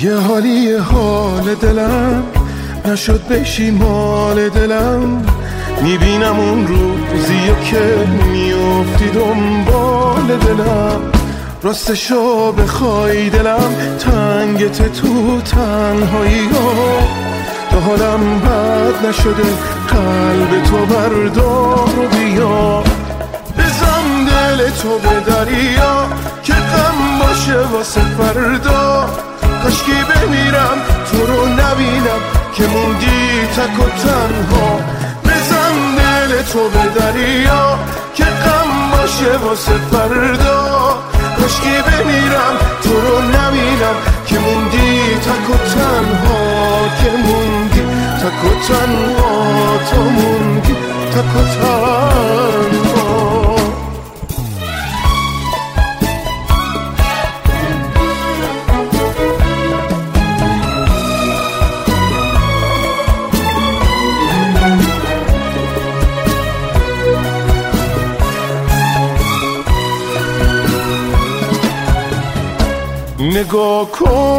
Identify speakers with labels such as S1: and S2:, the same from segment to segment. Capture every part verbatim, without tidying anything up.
S1: یه حالی حال دلم نشد بشی مال دلم، میبینم اون روزیو که میافتی دنبال دلم. راستشو بخوای دلم تنگت تو تنهایی ها، تا حالم بد نشده قلب تو بردار و بیا. بزن دل تو به دریا که غم باشه واسه فردا، کاشکی بمیرم تو رو نبینم که موندی تک و تنها. بزن دل تو به دریا که غم باشه واسه فردا، کاشکی بمیرم تو رو نبینم که موندی تک و تنها، که موندی تک و تنها، تو موندی تک و تنها. نگاه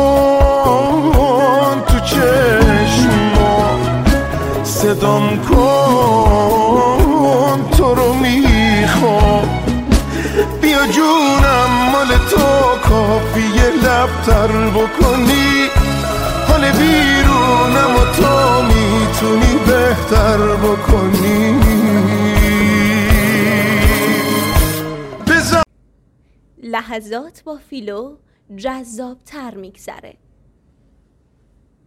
S1: کن تو چشما، صدام کن تو رو میخوام. بیا جونم مال تو کافیه لبتر بکنی، حال بیرونم و تو میتونی بهتر بکنی.
S2: لحظات با فیلو جذاب تر میگذره.